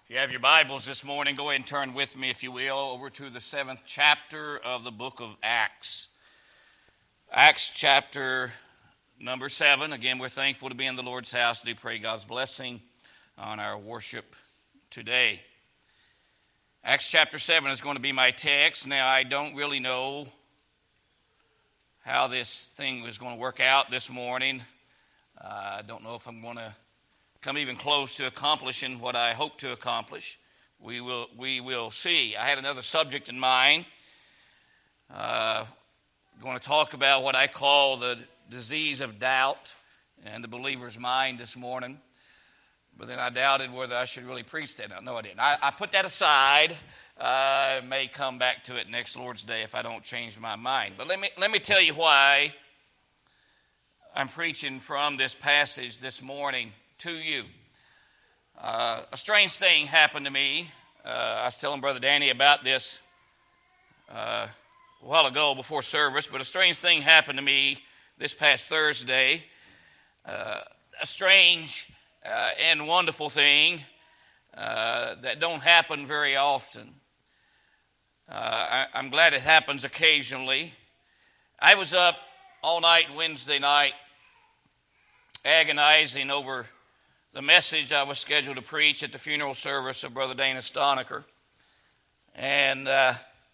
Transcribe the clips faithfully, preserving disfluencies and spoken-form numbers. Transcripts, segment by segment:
If you have your Bibles this morning, go ahead and turn with me, if you will, over to the seventh chapter of the book of Acts. Acts chapter number seven. Again, we're thankful to be in the Lord's house. Do pray God's blessing on our worship today. Acts chapter seven is going to be my text. Now, I don't really know how this thing was going to work out this morning. Uh, I don't know if I'm going to come even close to accomplishing what I hope to accomplish. We will we will see. I had another subject in mind. Uh, I'm going to talk about what I call the disease of doubt in the believer's mind this morning. But then I doubted whether I should really preach that. No, I didn't. I, I put that aside. I uh, may come back to it next Lord's Day if I don't change my mind. But let me let me tell you why I'm preaching from this passage this morning to you. Uh, a strange thing happened to me. Uh, I was telling Brother Danny about this uh, a while ago before service, but a strange thing happened to me this past Thursday. Uh, a strange uh, and wonderful thing uh, that don't happen very often. Uh, I, I'm glad it happens occasionally. I was up all night Wednesday night agonizing over the message I was scheduled to preach at the funeral service of Brother Dana Stonecker. And uh,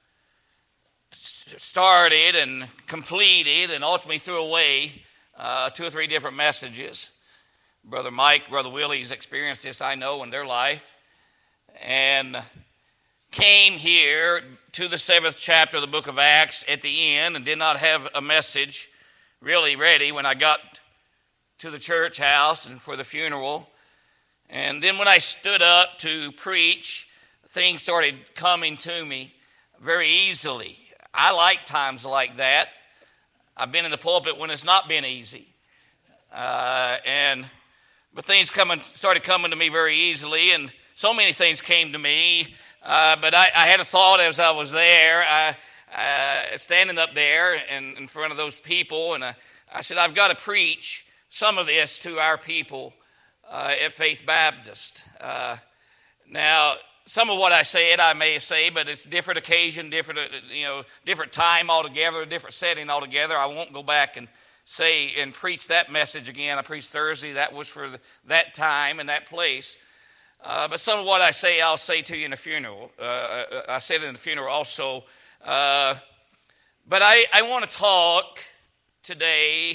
started and completed and ultimately threw away uh, two or three different messages. Brother Mike, Brother Willie's experienced this, I know, in their life. And came here to the seventh chapter of the book of Acts at the end and did not have a message really ready when I got to the church house and for the funeral. And then when I stood up to preach, things started coming to me very easily. I like times like that. I've been in the pulpit when it's not been easy. Uh, and but things coming started coming to me very easily, and so many things came to me. Uh, but I, I had a thought as I was there, I, uh, standing up there in, in front of those people, and I, I said, I've got to preach some of this to our people uh, at Faith Baptist. Uh, now, some of what I said I may say, but it's different occasion, different uh, you know, different time altogether, different setting altogether. I won't go back and say and preach that message again. I preached Thursday. That was for the, that time and that place. Uh, but some of what I say, I'll say to you in the funeral. Uh, I said it in the funeral also. Uh, but I, I want to talk today.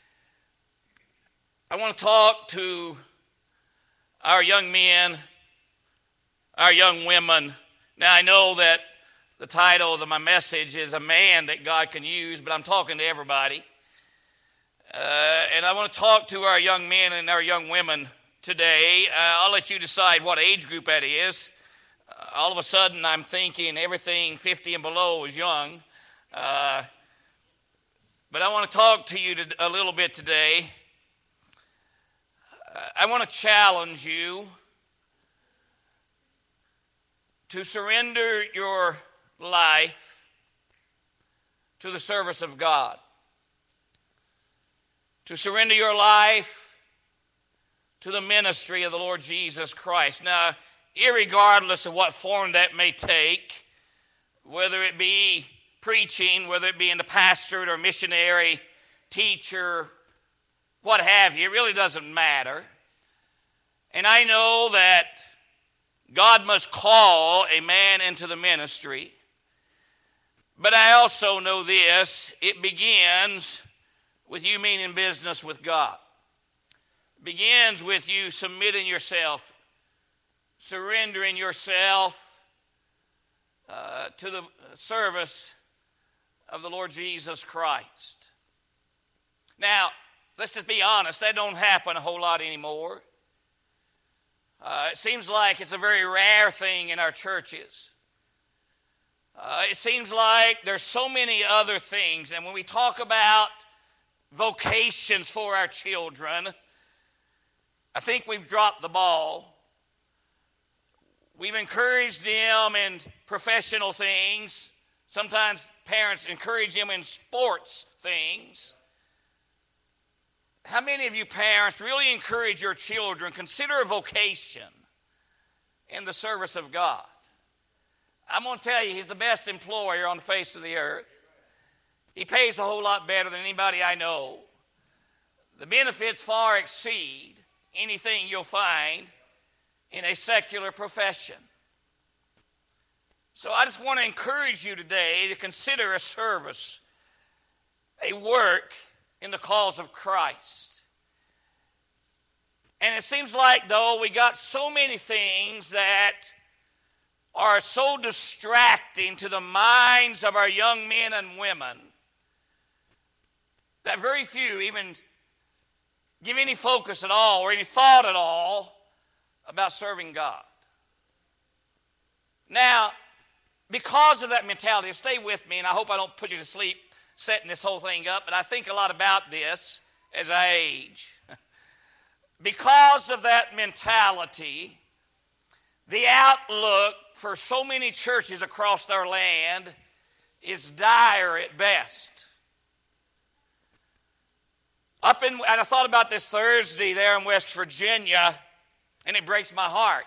I want to talk to our young men, our young women. Now, I know that the title of my message is A Man That God Can Use, but I'm talking to everybody. Uh, and I want to talk to our young men and our young women today. Uh, I'll let you decide what age group that is. Uh, all of a sudden, I'm thinking everything fifty and below is young. Uh, but I want to talk to you to, a little bit today. Uh, I want to challenge you to surrender your life to the service of God. To surrender your life to the ministry of the Lord Jesus Christ. Now, irregardless of what form that may take, whether it be preaching, whether it be in the pastorate or missionary, teacher, what have you, it really doesn't matter. And I know that God must call a man into the ministry. But I also know this, it begins with you meaning business with God. It begins with you submitting yourself, surrendering yourself uh, to the service of the Lord Jesus Christ. Now, let's just be honest, that don't happen a whole lot anymore. Uh, it seems like it's a very rare thing in our churches. Uh, it seems like there's so many other things, and when we talk about vocations for our children, I think we've dropped the ball. We've encouraged them in professional things. Sometimes parents encourage them in sports things. How many of you parents really encourage your children, consider a vocation? in the service of God. I'm going to tell you, he's the best employer on the face of the earth. He pays a whole lot better than anybody I know. The benefits far exceed anything you'll find in a secular profession. So I just want to encourage you today to consider a service, a work in the cause of Christ. And it seems like, though, we got so many things that are so distracting to the minds of our young men and women that very few even give any focus at all or any thought at all about serving God. Now, because of that mentality, stay with me, and I hope I don't put you to sleep setting this whole thing up, but I think a lot about this as I age. Because of that mentality, the outlook for so many churches across our land is dire at best. Up in, and I thought about this Thursday there in West Virginia, and it breaks my heart.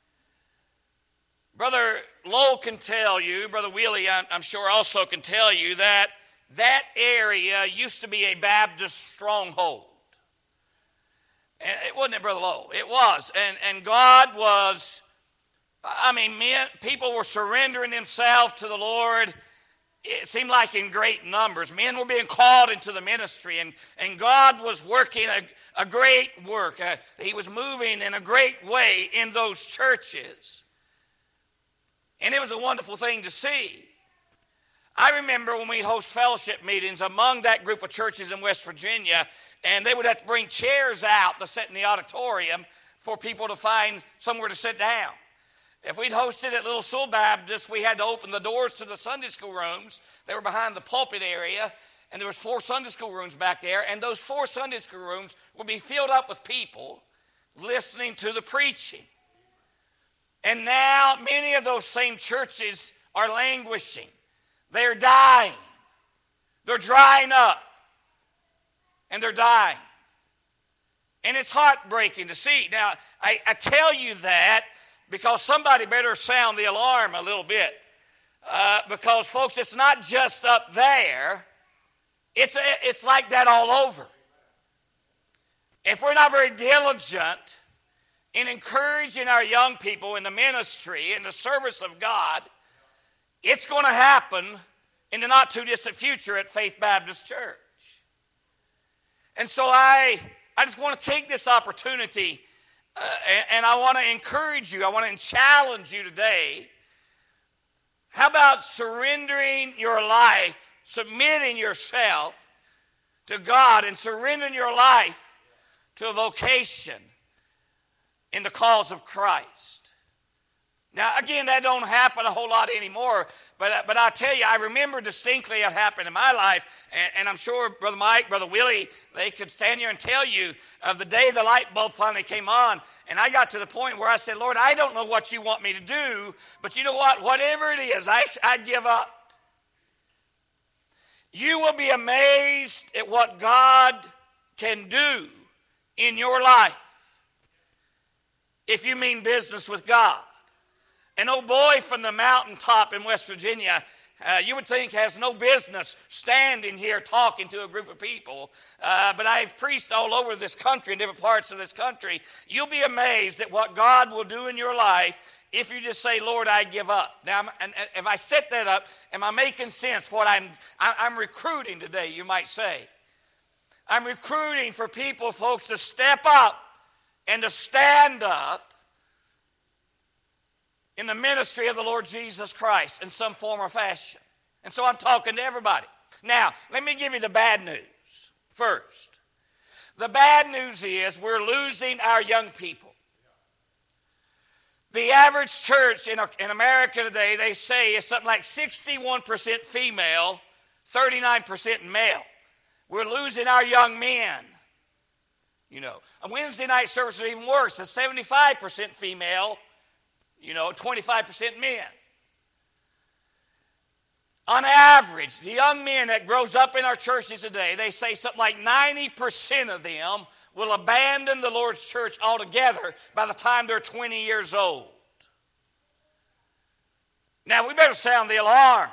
Brother Lowe can tell you, Brother Willie, I'm, I'm sure also can tell you that that area used to be a Baptist stronghold. And it wasn't it, Brother Lowe? It was. And, and God was, I mean, men, people were surrendering themselves to the Lord. It seemed like in great numbers. Men were being called into the ministry, and, and God was working a, a great work. Uh, he was moving in a great way in those churches. And it was a wonderful thing to see. I remember when we host fellowship meetings among that group of churches in West Virginia, and they would have to bring chairs out to sit in the auditorium for people to find somewhere to sit down. If we'd hosted at Little Soul Baptist, we had to open the doors to the Sunday school rooms. They were behind the pulpit area, and there was four Sunday school rooms back there, and those four Sunday school rooms would be filled up with people listening to the preaching. And now many of those same churches are languishing. They're dying. They're drying up. And they're dying. And it's heartbreaking to see. Now, I, I tell you that because somebody better sound the alarm a little bit. Uh, because, folks, it's not just up there. It's, it's like that all over. If we're not very diligent in encouraging our young people in the ministry, in the service of God, it's going to happen in the not-too-distant future at Faith Baptist Church. And so I, I just want to take this opportunity, uh, and, and I want to encourage you, I want to challenge you today. How about surrendering your life, submitting yourself to God, and surrendering your life to a vocation in the cause of Christ? Now, again, that don't happen a whole lot anymore, but, but I tell you, I remember distinctly it happened in my life, and, and I'm sure Brother Mike, Brother Willie, they could stand here and tell you of the day the light bulb finally came on, and I got to the point where I said, Lord, I don't know what you want me to do, but you know what? Whatever it is, I, I give up. You will be amazed at what God can do in your life if you mean business with God. An old boy from the mountaintop in West Virginia, uh, you would think has no business standing here talking to a group of people, uh, but I've preached all over this country, in different parts of this country. You'll be amazed at what God will do in your life if you just say, Lord, I give up. Now, and if I set that up, am I making sense? What I'm, I'm recruiting today, you might say. I'm recruiting for people, folks, to step up and to stand up in the ministry of the Lord Jesus Christ in some form or fashion. And so I'm talking to everybody. Now, let me give you the bad news first. The bad news is we're losing our young people. The average church in, in America today, they say, is something like sixty-one percent female, thirty-nine percent male. We're losing our young men. You know, a Wednesday night service is even worse. It's seventy-five percent female, you know, twenty-five percent men. On average, the young men that grows up in our churches today, they say something like ninety percent of them will abandon the Lord's church altogether by the time they're twenty years old. Now, we better sound the alarm.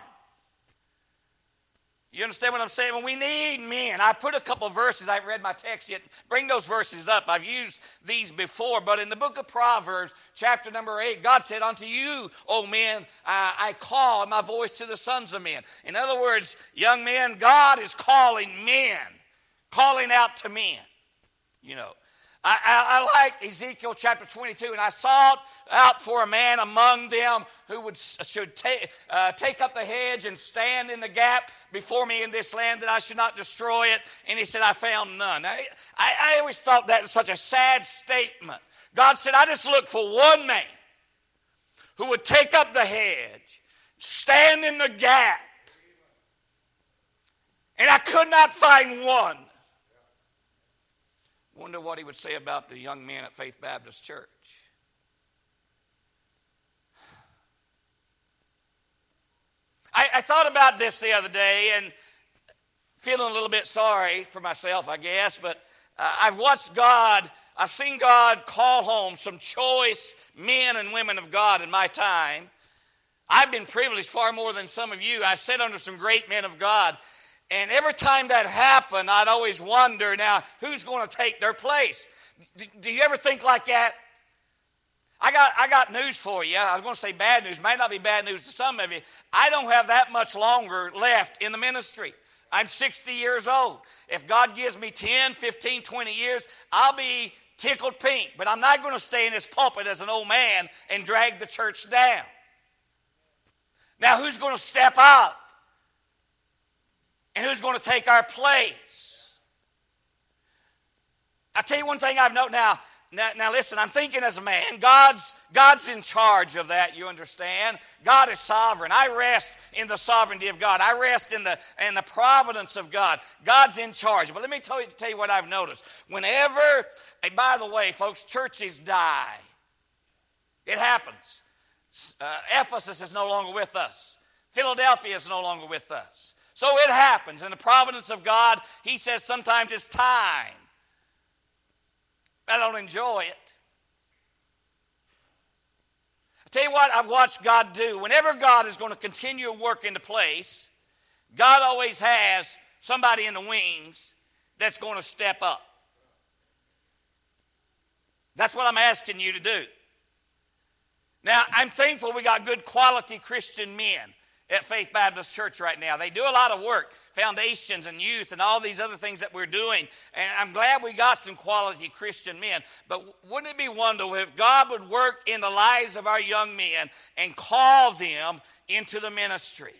You understand what I'm saying? Well, we need men. I put a couple of verses. I haven't read my text yet. Bring those verses up. I've used these before. But in the book of Proverbs, chapter number eight, God said, unto you, O men, I, I call my voice to the sons of men. In other words, young men, God is calling men, calling out to men, you know. I, I, I like Ezekiel chapter twenty-two, and I sought out for a man among them who would should take uh, take up the hedge and stand in the gap before me in this land, that I should not destroy it. And he said, I found none. I, I, I always thought that was such a sad statement. God said, I just looked for one man who would take up the hedge, stand in the gap, and I could not find one. Wonder what he would say about the young men at Faith Baptist Church. I, I thought about this the other day and feeling a little bit sorry for myself, I guess, but uh, I've watched God, I've seen God call home some choice men and women of God in my time. I've been privileged far more than some of you. I've sat under some great men of God. And every time that happened, I'd always wonder, now, who's going to take their place? Do, do you ever think like that? I got, I got news for you. I was going to say bad news. Might not be bad news to some of you. I don't have that much longer left in the ministry. I'm sixty years old. If God gives me ten, fifteen, twenty years, I'll be tickled pink. But I'm not going to stay in this pulpit as an old man and drag the church down. Now, who's going to step out? And who's going to take our place? I'll tell you one thing I've noted now. Now, now listen, I'm thinking as a man. God's, God's in charge of that, you understand? God is sovereign. I rest in the sovereignty of God. I rest in the, in the providence of God. God's in charge. But let me tell you, tell you what I've noticed. Whenever, and by the way, folks, churches die. It happens. Uh, Ephesus is no longer with us. Philadelphia is no longer with us. So it happens. In the providence of God, he says sometimes it's time. I don't enjoy it. I tell you what I've watched God do. Whenever God is going to continue to work into place, God always has somebody in the wings that's going to step up. That's what I'm asking you to do. Now, I'm thankful we got good quality Christian men at Faith Baptist Church right now. They do a lot of work, foundations and youth and all these other things that we're doing. And I'm glad we got some quality Christian men. But wouldn't it be wonderful if God would work in the lives of our young men and call them into the ministry?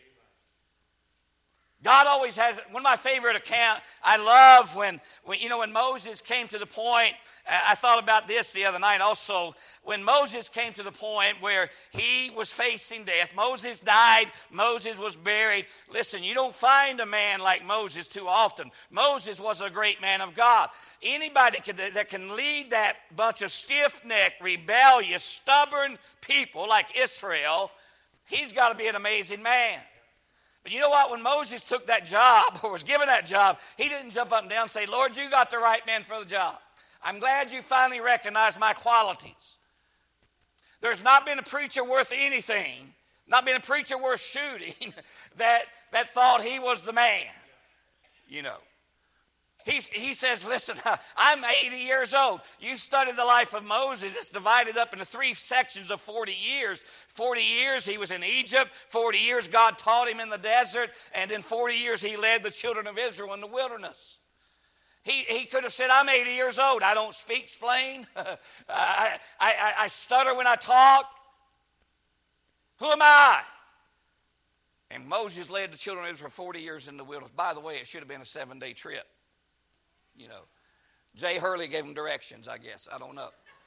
God always has, one of my favorite accounts, I love when, when, you know, when Moses came to the point, I thought about this the other night also, when Moses came to the point where he was facing death. Moses died, Moses was buried. Listen, you don't find a man like Moses too often. Moses was a great man of God. Anybody could, that can lead that bunch of stiff-necked, rebellious, stubborn people like Israel, he's got to be an amazing man. But you know what? When Moses took that job or was given that job, he didn't jump up and down and say, Lord, you got the right man for the job. I'm glad you finally recognized my qualities. There's not been a preacher worth anything, not been a preacher worth shooting that, that thought he was the man, you know. He's, he says, listen, I'm eighty years old. You study the life of Moses. It's divided up into three sections of forty years. forty years he was in Egypt. forty years God taught him in the desert. And in forty years he led the children of Israel in the wilderness. He, he could have said, I'm eighty years old. I don't speak plain. I, I, I stutter when I talk. Who am I? And Moses led the children of Israel for forty years in the wilderness. By the way, it should have been a seven-day trip. You know, Jay Hurley gave them directions, I guess. I don't know.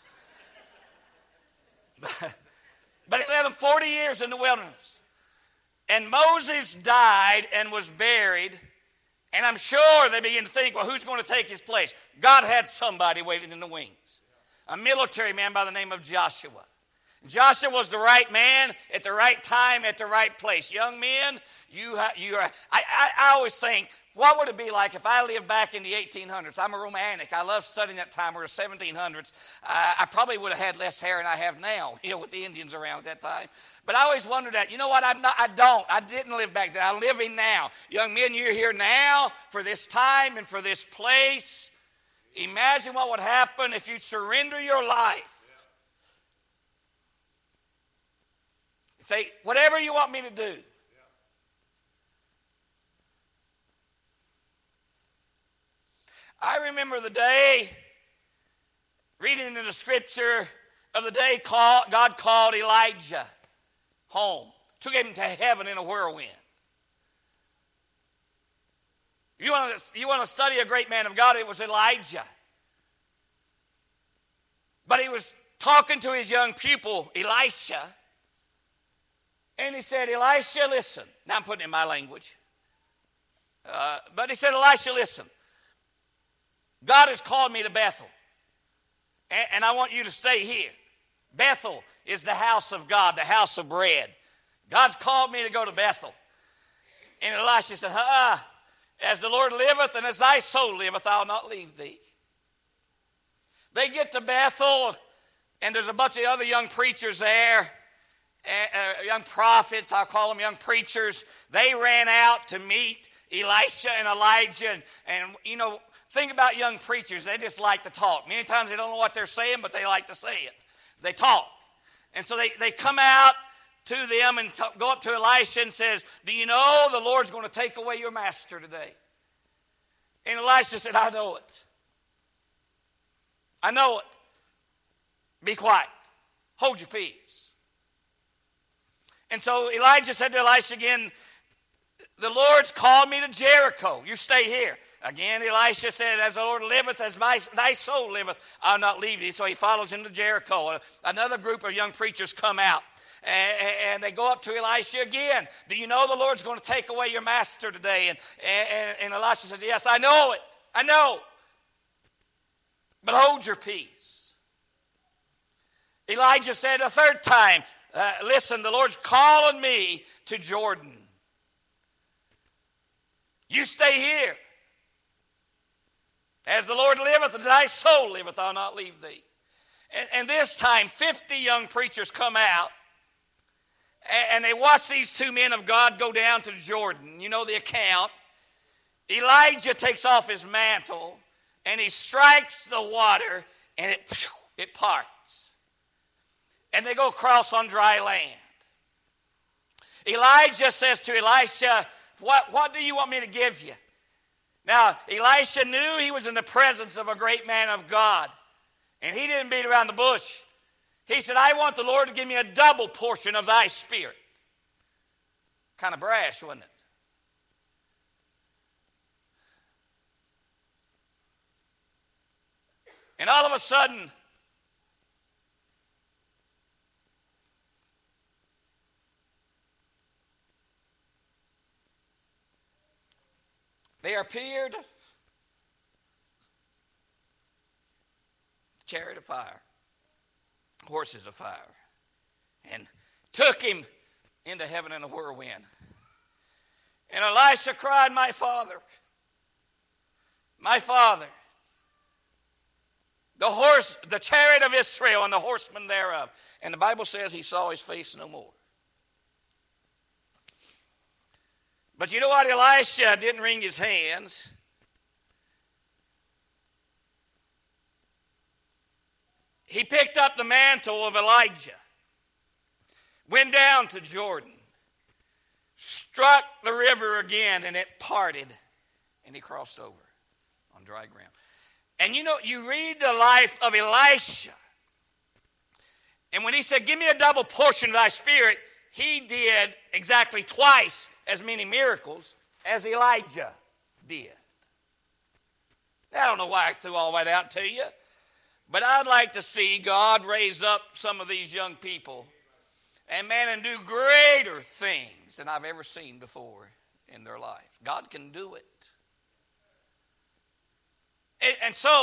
But, but he led them forty years in the wilderness. And Moses died and was buried. And I'm sure they began to think, well, who's going to take his place? God had somebody waiting in the wings. A military man by the name of Joshua. Joshua was the right man at the right time at the right place. Young men, you, ha- you are, I, I, I always think, what would it be like if I lived back in the eighteen hundreds? I'm a romantic. I love studying that time. We're seventeen hundreds. Uh, I probably would have had less hair than I have now, you know, with the Indians around at that time. But I always wondered that. You know what? I'm not, I don't. I didn't live back then. I'm living now. Young men, you're here now for this time and for this place. Imagine what would happen if you surrender your life. Say, whatever you want me to do. I remember the day, reading in the scripture of the day call, God called Elijah home, took him to heaven in a whirlwind. You want to, you want to study a great man of God, it was Elijah. But he was talking to his young pupil, Elisha, and he said, Elisha, listen. Now I'm putting it in my language. Uh, but he said, Elisha, listen. God has called me to Bethel, and, and I want you to stay here. Bethel is the house of God, the house of bread. God's called me to go to Bethel. And Elisha said, uh-uh, as the Lord liveth and as thy soul liveth, I'll not leave thee. They get to Bethel, and there's a bunch of other young preachers there, uh, young prophets, I'll call them young preachers. They ran out to meet Elisha and Elijah, and, and you know, think about young preachers. They just like to talk. Many times they don't know what they're saying, but they like to say it. They talk. And so they, they come out to them and t- go up to Elisha and says, do you know the Lord's going to take away your master today? And Elisha said, I know it. I know it. Be quiet. Hold your peace. And so Elijah said to Elisha again, the Lord's called me to Jericho. You stay here. Again, Elisha said, as the Lord liveth, as my, thy soul liveth, I'll not leave thee. So he follows him to Jericho. Another group of young preachers come out, and, and they go up to Elisha again. Do you know the Lord's going to take away your master today? And, and, and Elisha says, yes, I know it. I know. But hold your peace. Elijah said a third time, uh, listen, the Lord's calling me to Jordan. You stay here. As the Lord liveth, and thy soul liveth, I'll not leave thee. And, and this time, fifty young preachers come out, and, and they watch these two men of God go down to Jordan. You know the account. Elijah takes off his mantle, and he strikes the water, and it, it parts. And they go across on dry land. Elijah says to Elisha, what, what do you want me to give you? Now, Elisha knew he was in the presence of a great man of God, and he didn't beat around the bush. He said, I want the Lord to give me a double portion of thy spirit. Kind of brash, wasn't it? And all of a sudden, there appeared a chariot of fire, horses of fire, and took him into heaven in a whirlwind. And Elisha cried, my father, my father, the horse, the chariot of Israel and the horsemen thereof. And the Bible says he saw his face no more. But you know what? Elisha didn't wring his hands. He picked up the mantle of Elijah, went down to Jordan, struck the river again, and it parted, and he crossed over on dry ground. And you know, you read the life of Elisha, and when he said, give me a double portion of thy spirit, he did exactly twice as many miracles as Elijah did. I don't know why I threw all that out to you, but I'd like to see God raise up some of these young people and man and do greater things than I've ever seen before in their life. God can do it. And, and so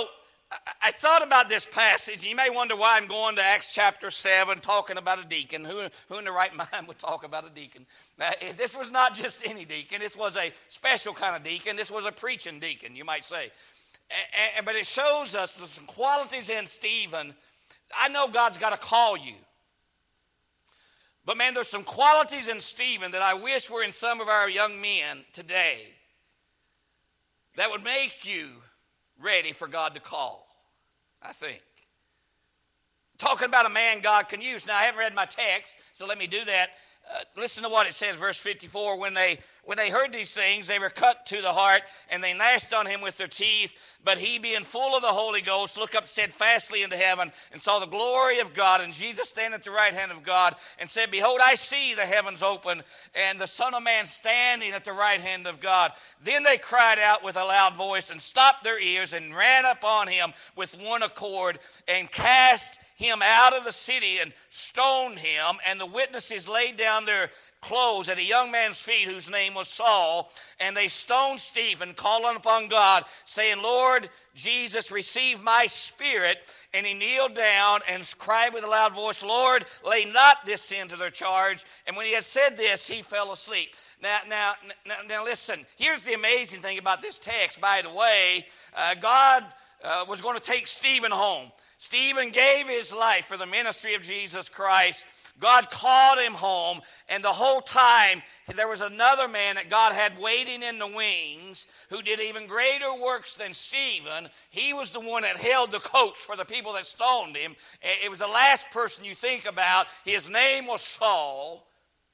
I thought about this passage. You may wonder why I'm going to Acts chapter seven talking about a deacon. Who, who in the right mind would talk about a deacon? Now, this was not just any deacon. This was a special kind of deacon. This was a preaching deacon, you might say. And, but it shows us there's some qualities in Stephen. I know God's got to call you. But man, there's some qualities in Stephen that I wish were in some of our young men today that would make you ready for God to call, I think. Talking about a man God can use. Now, I haven't read my text, so let me do that. Uh, listen to what it says, verse fifty-four. When they when they heard these things, they were cut to the heart, and they gnashed on him with their teeth. But he, being full of the Holy Ghost, looked up steadfastly into heaven, and saw the glory of God, and Jesus standing at the right hand of God, and said, Behold, I see the heavens open, and the Son of Man standing at the right hand of God. Then they cried out with a loud voice, and stopped their ears, and ran upon him with one accord, and cast him out of the city, and stoned him. And the witnesses laid down their clothes at a young man's feet, whose name was Saul. And they stoned Stephen, calling upon God, saying, Lord Jesus, receive my spirit. And he kneeled down and cried with a loud voice, Lord, lay not this sin to their charge. And when he had said this, he fell asleep. Now, now, now, now listen, here's the amazing thing about this text, by the way. Uh, God uh, was going to take Stephen home. Stephen gave his life for the ministry of Jesus Christ. God called him home, and the whole time there was another man that God had waiting in the wings who did even greater works than Stephen. He was the one that held the coats for the people that stoned him. It was the last person you think about. His name was Saul.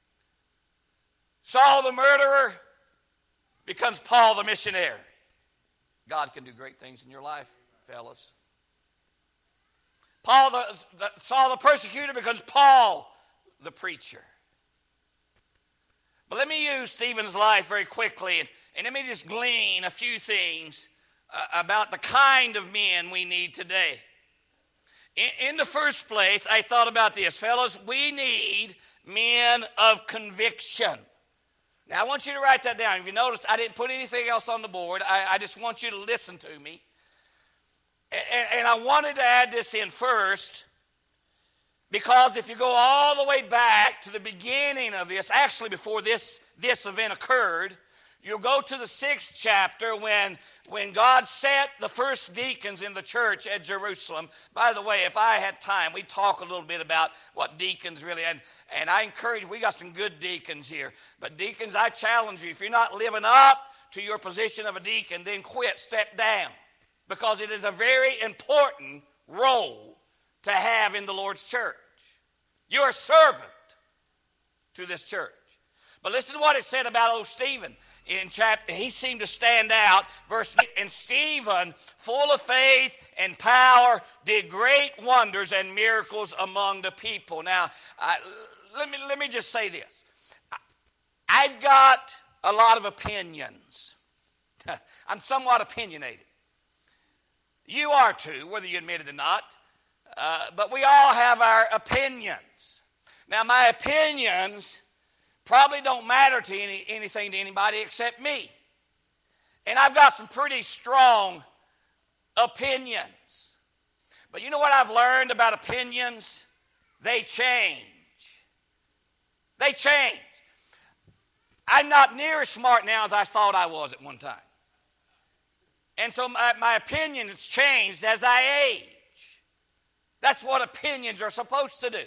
Saul the murderer becomes Paul the missionary. God can do great things in your life, fellas. Paul the, the, Saul the persecutor becomes Paul the preacher. But let me use Stephen's life very quickly, and, and let me just glean a few things uh, about the kind of men we need today. In, in the first place, I thought about this. Fellas, we need men of conviction. Now, I want you to write that down. If you notice, I didn't put anything else on the board. I, I just want you to listen to me. And I wanted to add this in first because if you go all the way back to the beginning of this, actually before this, this event occurred, you'll go to the sixth chapter when, when God set the first deacons in the church at Jerusalem. By the way, if I had time, we'd talk a little bit about what deacons really, and, and I encourage, we got some good deacons here. But deacons, I challenge you, if you're not living up to your position of a deacon, then quit, step down. Because it is a very important role to have in the Lord's church. You're a servant to this church. But listen to what it said about old Stephen. In chapter, he seemed to stand out. Verse and Stephen, full of faith and power, did great wonders and miracles among the people. Now, I, let me let me just say this. I've got a lot of opinions. I'm somewhat opinionated. You are too, whether you admit it or not. Uh, but we all have our opinions. Now, my opinions probably don't matter to any, anything to anybody except me. And I've got some pretty strong opinions. But you know what I've learned about opinions? They change. They change. I'm not near as smart now as I thought I was at one time. And so my, my opinion has changed as I age. That's what opinions are supposed to do.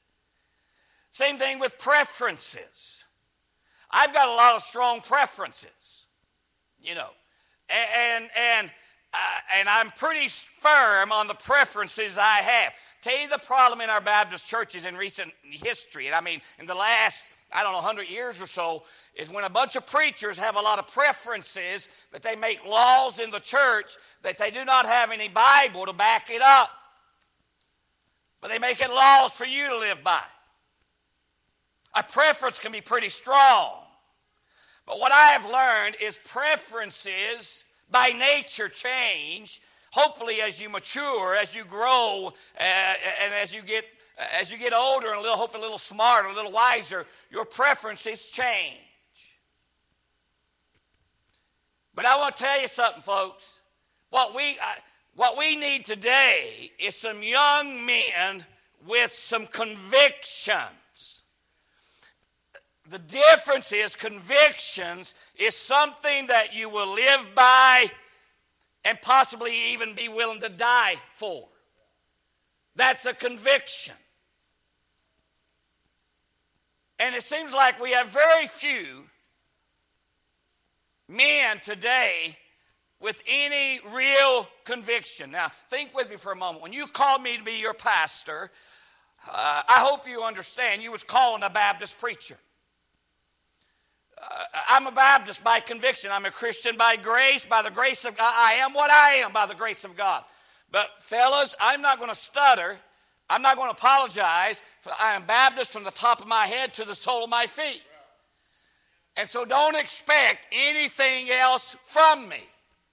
Same thing with preferences. I've got a lot of strong preferences, you know. And, and, uh, and I'm pretty firm on the preferences I have. Tell you the problem in our Baptist churches in recent history, and I mean in the last, I don't know, one hundred years or so, is when a bunch of preachers have a lot of preferences, that they make laws in the church that they do not have any Bible to back it up. But they make it laws for you to live by. A preference can be pretty strong. But what I have learned is preferences by nature change. Hopefully as you mature, as you grow, uh, and as you get as you get older and a little, hopefully a little smarter, a little wiser, your preferences change. But I want to tell you something, folks. What we, I, What we need today is some young men with some convictions. The difference is convictions is something that you will live by and possibly even be willing to die for. That's a conviction. And it seems like we have very few men today with any real conviction. Now, think with me for a moment. When you called me to be your pastor, uh, I hope you understand you was calling a Baptist preacher. Uh, I'm a Baptist by conviction. I'm a Christian by grace. By the grace of God, I am what I am by the grace of God. But fellas, I'm not going to stutter. I'm not going to apologize. For I am Baptist from the top of my head to the sole of my feet. And so don't expect anything else from me.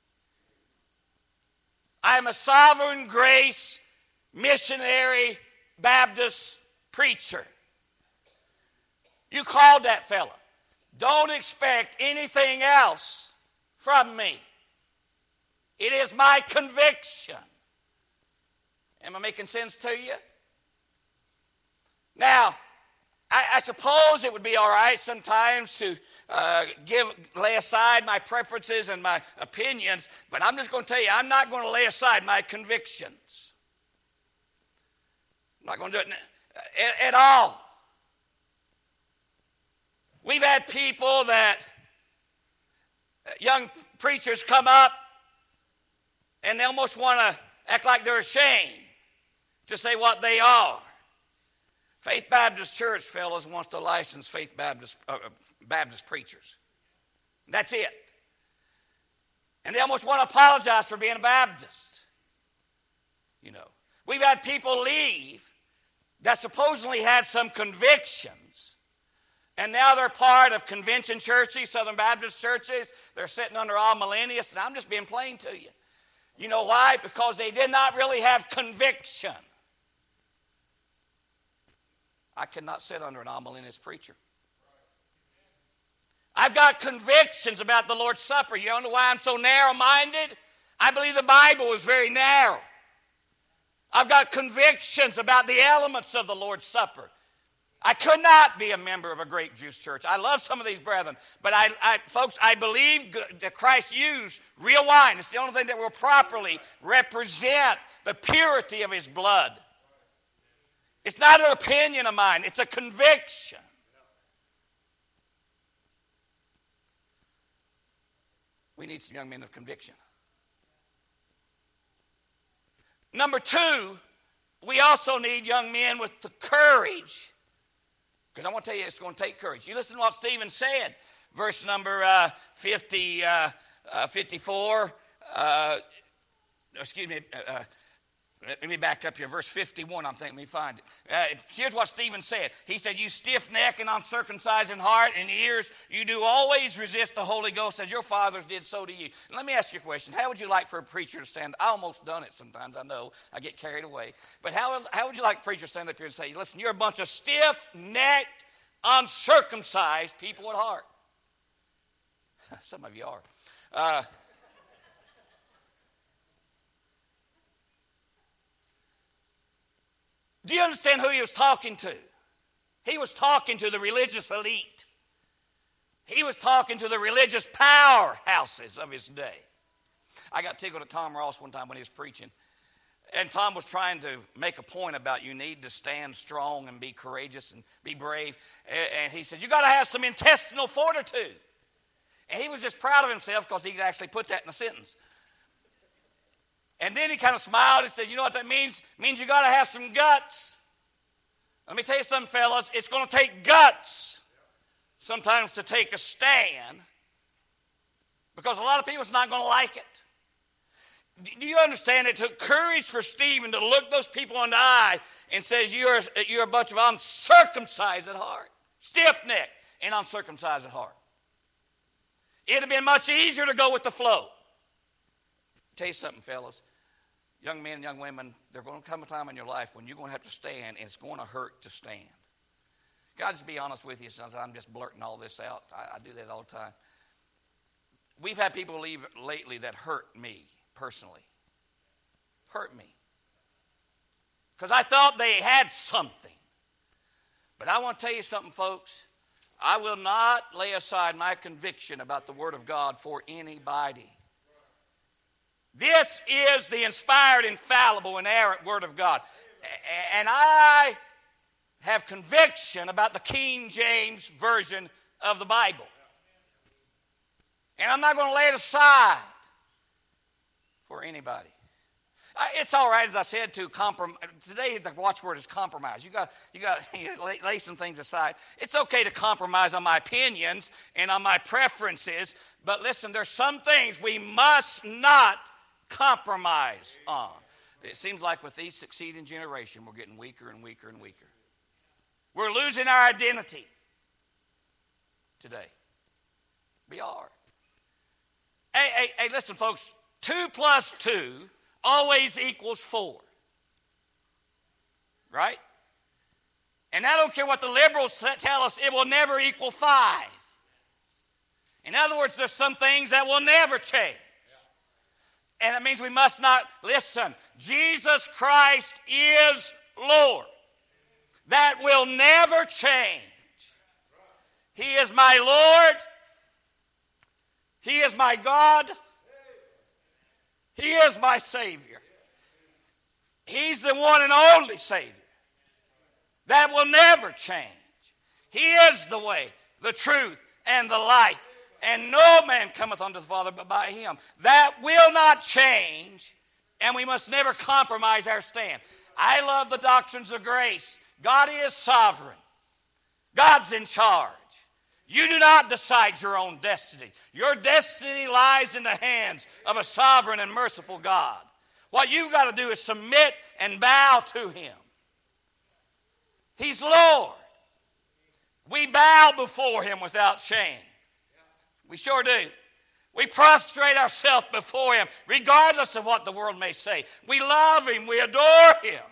I'm a sovereign grace missionary Baptist preacher. You called that fella. Don't expect anything else from me. It is my conviction. Am I making sense to you? Now, I, I suppose it would be all right sometimes to uh, give, lay aside my preferences and my opinions, but I'm just going to tell you, I'm not going to lay aside my convictions. I'm not going to do it at, at all. We've had people that, young preachers come up and they almost want to act like they're ashamed to say what they are. Faith Baptist Church, fellas, wants to license Faith Baptist, uh, Baptist preachers. That's it. And they almost want to apologize for being a Baptist. You know, we've had people leave that supposedly had some convictions, and now they're part of convention churches, Southern Baptist churches. They're sitting under all millennials, and I'm just being plain to you. You know why? Because they did not really have conviction. I cannot sit under an amillennialist preacher. I've got convictions about the Lord's Supper. You know why I'm so narrow-minded? I believe the Bible is very narrow. I've got convictions about the elements of the Lord's Supper. I could not be a member of a grape juice church. I love some of these brethren, but I, I, folks, I believe that Christ used real wine. It's the only thing that will properly represent the purity of his blood. It's not an opinion of mine. It's a conviction. We need some young men of conviction. Number two, we also need young men with the courage. Because I want to tell you, it's going to take courage. You listen to what Stephen said. Verse number uh, fifty, uh, uh, fifty-four. Uh, excuse me. Uh, let me back up here. Verse fifty-one, I'm thinking. Let me find it. Uh, here's what Stephen said. He said, you stiff-necked and uncircumcised in heart and ears, you do always resist the Holy Ghost as your fathers did, so do you. And let me ask you a question. How would you like for a preacher to stand? I almost done it sometimes. I know. I get carried away. But how, how would you like a preacher to stand up here and say, listen, you're a bunch of stiff-necked, uncircumcised people at heart. Some of you are. Uh, do you understand who he was talking to? He was talking to the religious elite. He was talking to the religious powerhouses of his day. I got tickled at Tom Ross one time when he was preaching. And Tom was trying to make a point about you need to stand strong and be courageous and be brave. And he said, you got to have some intestinal fortitude. And he was just proud of himself because he could actually put that in a sentence. And then he kind of smiled and said, you know what that means? It means you got to have some guts. Let me tell you something, fellas. It's going to take guts sometimes to take a stand because a lot of people's not going to like it. Do you understand? It took courage for Stephen to look those people in the eye and says, you're, you're a bunch of uncircumcised at heart, stiff-necked and uncircumcised at heart. It would have been much easier to go with the flow. I'll tell you something, fellas. Young men and young women, there's going to come a time in your life when you're going to have to stand, and it's going to hurt to stand. God, just be honest with you, since I'm just blurting all this out. I, I do that all the time. We've had people leave lately that hurt me personally. hurt me. Because I thought they had something. But I want to tell you something, folks. I will not lay aside my conviction about the Word of God for anybody. This is the inspired, infallible, inerrant Word of God. And I have conviction about the King James Version of the Bible. And I'm not going to lay it aside for anybody. It's all right, as I said, to compromise. Today the watchword is compromise. You got, you got to lay, lay some things aside. It's okay to compromise on my opinions and on my preferences, but listen, there's some things we must not compromise on. It seems like with each succeeding generation, we're getting weaker and weaker and weaker. We're losing our identity today. We are. Hey, hey, hey, listen, folks. Two plus two always equals four. Right? And I don't care what the liberals tell us, it will never equal five. In other words, there's some things that will never change. And it means we must not listen. Jesus Christ is Lord. That will never change. He is my Lord. He is my God. He is my Savior. He's the one and only Savior. That will never change. He is the way, the truth, and the life. And no man cometh unto the Father but by Him. That will not change, and we must never compromise our stand. I love the doctrines of grace. God is sovereign. God's in charge. You do not decide your own destiny. Your destiny lies in the hands of a sovereign and merciful God. What you've got to do is submit and bow to Him. He's Lord. We bow before Him without shame. We sure do. We prostrate ourselves before Him, regardless of what the world may say. We love Him. We adore Him.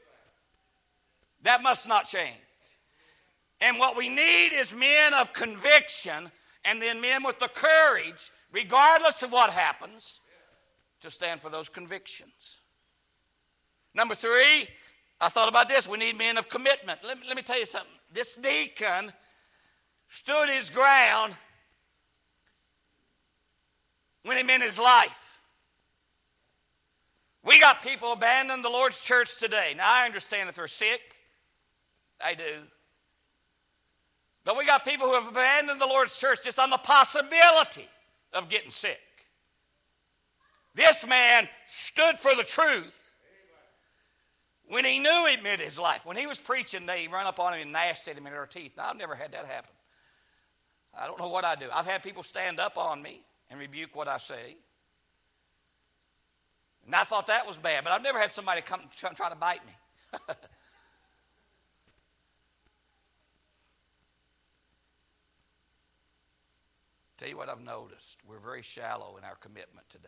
That must not change. And what we need is men of conviction, and then men with the courage, regardless of what happens, to stand for those convictions. Number three, I thought about this. We need men of commitment. Let me, let me tell you something. This deacon stood his ground when he meant his life. We got people abandoning the Lord's church today. Now, I understand if they're sick. I do. But we got people who have abandoned the Lord's church just on the possibility of getting sick. This man stood for the truth when he knew he meant his life. When he was preaching, they run up on him and gnashed at him in their teeth. Now, I've never had that happen. I don't know what I do. I've had people stand up on me and rebuke what I say. And I thought that was bad, but I've never had somebody come try, try to bite me. Tell you what I've noticed. We're very shallow in our commitment today.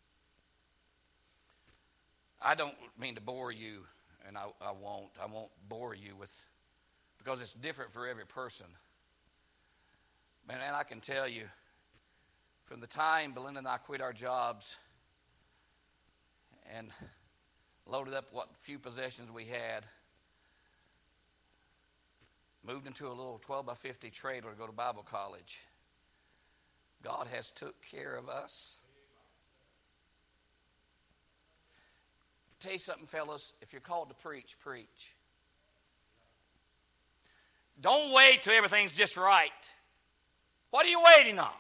I don't mean to bore you, and I, I won't. I won't bore you with, because it's different for every person. Man, and I can tell you, from the time Belinda and I quit our jobs and loaded up what few possessions we had, moved into a little twelve by fifty trailer to go to Bible college, God has took care of us. Tell you something, fellas. If you're called to preach, preach. Don't wait till everything's just right. What are you waiting on?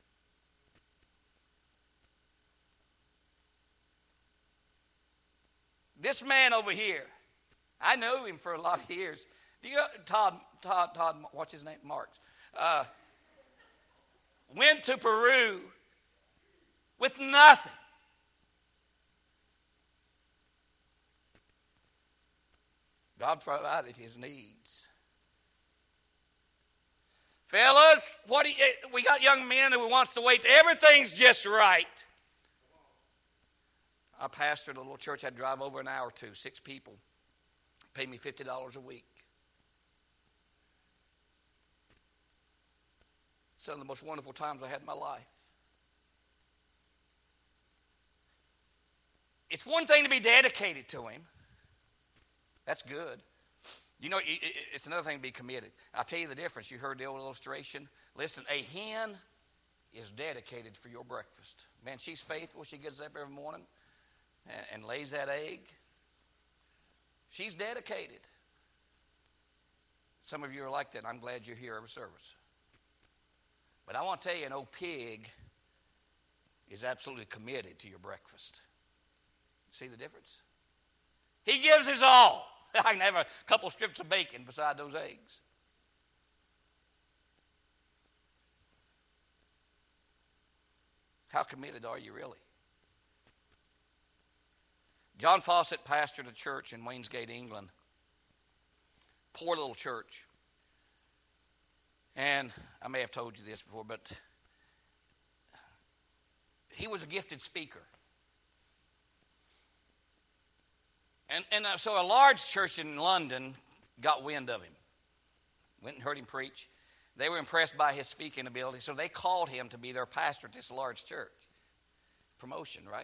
This man over here, I knew him for a lot of years. Do you, Todd, Todd, Todd, what's his name? Marks. Uh, went to Peru with nothing. God provided his needs. Fellas, what do you, we got young men who wants to wait till everything's just right. I pastored a little church. I'd drive over an hour or two, six people, pay me fifty dollars a week. Some of the most wonderful times I had in my life. it's one thing to be dedicated to Him. That's good. You know, it's another thing to be committed. I'll tell you the difference. You heard the old illustration. Listen, a hen is dedicated for your breakfast. Man, she's faithful. She gets up every morning and, and lays that egg. She's dedicated. Some of you are like that. I'm glad you're here every service. But I want to tell you, an old pig is absolutely committed to your breakfast. See the difference? He gives his all. I can have a couple strips of bacon beside those eggs. How committed are you really? John Fawcett pastored a church in Wainsgate, England. Poor little church. And I may have told you this before, but he was a gifted speaker. And, and so a large church in London got wind of him. Went and heard him preach. They were impressed by his speaking ability, so they called him to be their pastor at this large church. Promotion, right?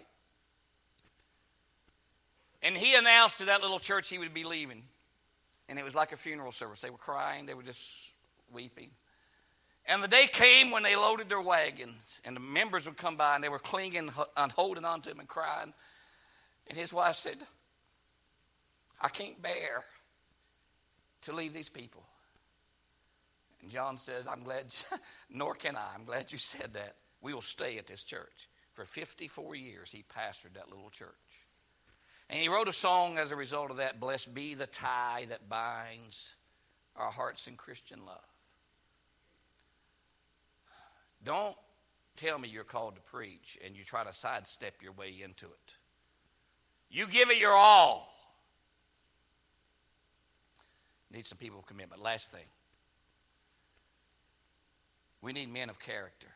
And he announced to that little church he would be leaving. And it was like a funeral service. They were crying. They were just weeping. And the day came when they loaded their wagons, and the members would come by, and they were clinging and holding on to him and crying. And his wife said, I can't bear to leave these people. And John said, I'm glad, nor can I. I'm glad you said that. We will stay at this church. For fifty-four years, he pastored that little church. And he wrote a song as a result of that, Blessed be the tie that binds our hearts in Christian love. Don't tell me you're called to preach and you try to sidestep your way into it. You give it your all. Need some people of commitment. Last thing. We need men of character.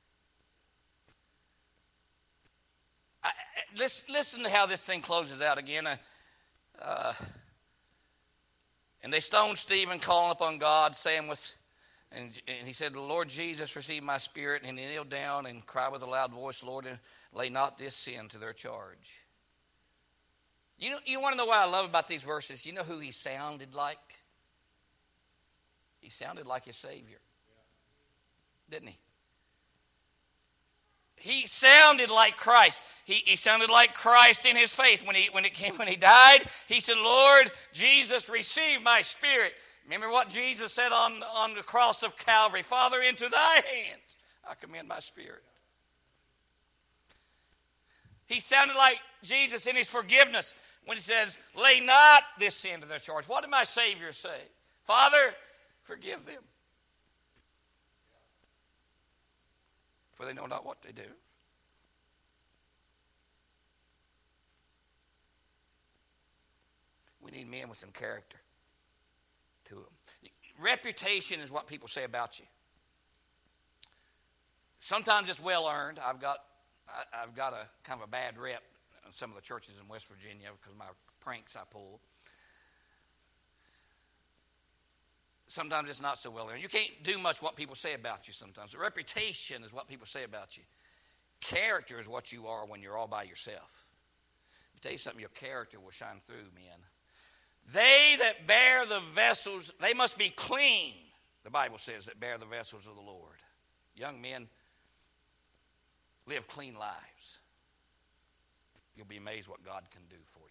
I, I, listen, listen to how this thing closes out again. Uh, uh, and they stoned Stephen, calling upon God, saying with, and, and he said, Lord Jesus, receive my spirit. And he kneeled down and cried with a loud voice, Lord, lay not this sin to their charge. You know, you want to know what I love about these verses? You know who he sounded like? He sounded like his Savior. Didn't he? He sounded like Christ. He, he sounded like Christ in his faith. When he, when it came, when he died, he said, Lord Jesus, receive my spirit. Remember what Jesus said on, on the cross of Calvary? Father, into thy hands I commend my spirit. He sounded like Jesus in his forgiveness when he says, lay not this sin to their charge. What did my Savior say? Father, forgive them, for they know not what they do. We need men with some character to them. Reputation is what people say about you. Sometimes it's well earned. I've got, I, I've got a kind of a bad rep in some of the churches in West Virginia because of my pranks I pull. Sometimes it's not so well earned. You can't do much what people say about you sometimes. The reputation is what people say about you. Character is what you are when you're all by yourself. Let me tell you something, your character will shine through, men. They that bear the vessels, they must be clean, the Bible says, that bear the vessels of the Lord. Young men, live clean lives. You'll be amazed what God can do for you.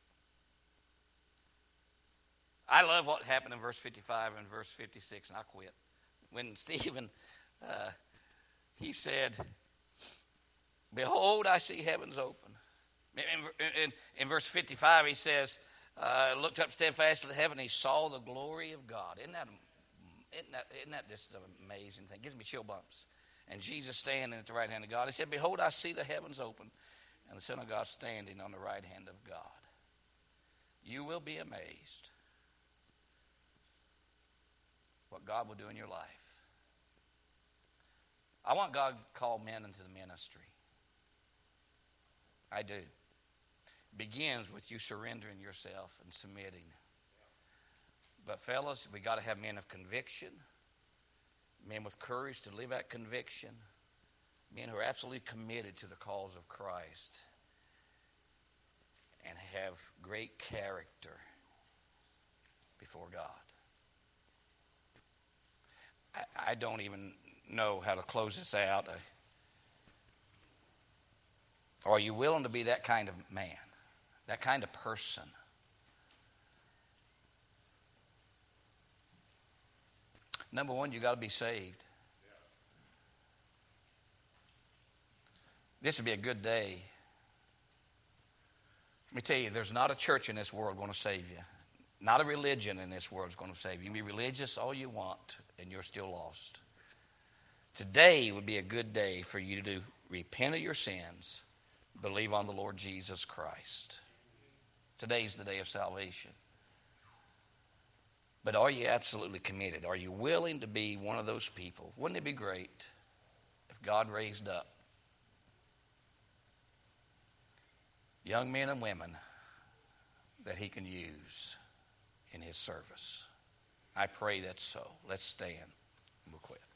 I love what happened in verse fifty-five and verse fifty-six, and I'll quit. When Stephen, uh, he said, behold, I see heavens open. In, in, in verse fifty-five, he says, uh, looked up steadfastly to heaven, he saw the glory of God. Isn't that, isn't that, isn't that just an amazing thing? It gives me chill bumps. And Jesus standing at the right hand of God. He said, behold, I see the heavens open, and the Son of God standing on the right hand of God. You will be amazed what God will do in your life. I want God to call men into the ministry. I do. It begins with you surrendering yourself and submitting. But fellas, we got to have men of conviction, men with courage to live out conviction, men who are absolutely committed to the cause of Christ. and have great character before God. I, I don't even know how to close this out. Are you willing to be that kind of man, that kind of person? Number one, you got to be saved. This would be a good day. Let me tell you, there's not a church in this world going to save you. Not a religion in this world is going to save you. You can be religious all you want, and you're still lost. Today would be a good day for you to repent of your sins, believe on the Lord Jesus Christ. Today's the day of salvation. But are you absolutely committed? Are you willing to be one of those people? Wouldn't it be great if God raised up young men and women that He can use in His service? I pray that's so. Let's stand and we'll quit.